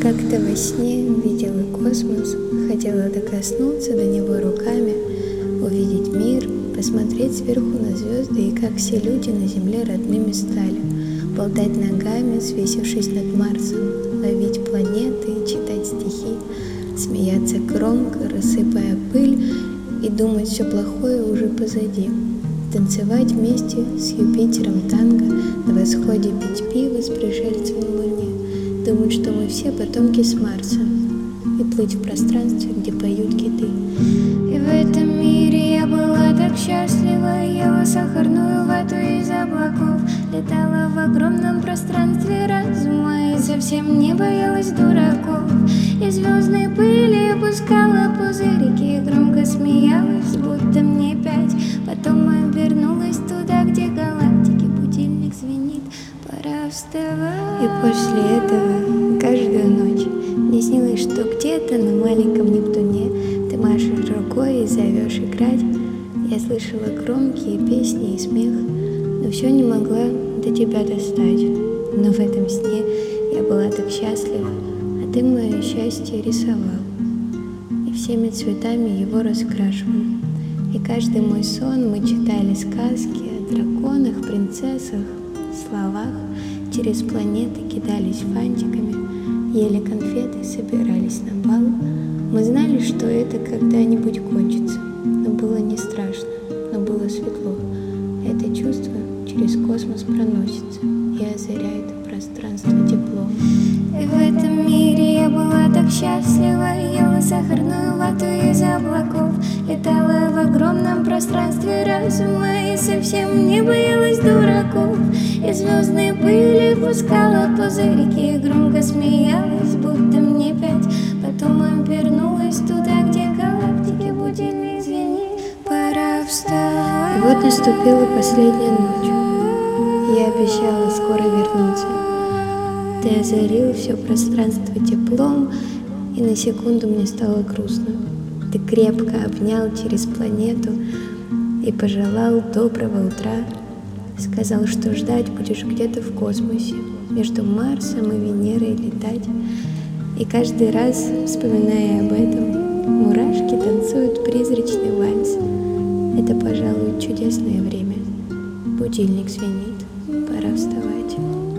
Как-то во сне видела космос, хотела докоснуться до него руками, увидеть мир, посмотреть сверху на звезды и как все люди на Земле родными стали, болтать ногами, свесившись над Марсом, ловить планеты, читать стихи, смеяться громко, рассыпая пыль и думать, все плохое уже позади. Танцевать вместе с Юпитером танго, на восходе пить пиво с пришельцем на Луне, думать, что мы все потомки с Марса, и плыть в пространстве, где поют киты. И в этом мире я была так счастлива, ела сахарную вату из облаков, летала в огромном пространстве разума и совсем не боялась дураков. И звездной пыли опускала пузырики, громко смеялась, будто мне 5. Потом обернулась туда, где галактики, будильник звенит, пора вставать. И после этого каждую ночь мне снилось, что где-то на маленьком Нептуне ты машешь рукой и зовешь играть. Я слышала громкие песни и смех, но все не могла до тебя достать. Но в этом сне я была так счастлива, а ты мое счастье рисовал, и всеми цветами его раскрашивал. И каждый мой сон мы читали сказки о драконах, принцессах, словах, через планеты кидались фантиками, ели конфеты, собирались на бал. Мы знали, что это когда-нибудь кончится, но было не страшно, но было светло. Это чувство через космос проносится и озаряет пространство теплом. И в этом мире я была так счастлива, ела сахарную вату из облаков, летала в огромном пространстве разума и совсем не боялась дураков. И звездные пыли пускала пузырики, громко смеялась, будто мне 5. Потом обернулась туда, где галактики, будильник звенит, пора вставать. И вот наступила последняя ночь. Я обещала скоро вернуться. Ты озарил все пространство теплом, и на секунду мне стало грустно. Ты крепко обнял через планету и пожелал доброго утра. Сказал, что ждать будешь где-то в космосе, между Марсом и Венерой летать. И каждый раз, вспоминая об этом, мурашки танцуют призрачный вальс. Это, пожалуй, чудесное время. Будильник звенит, пора вставать.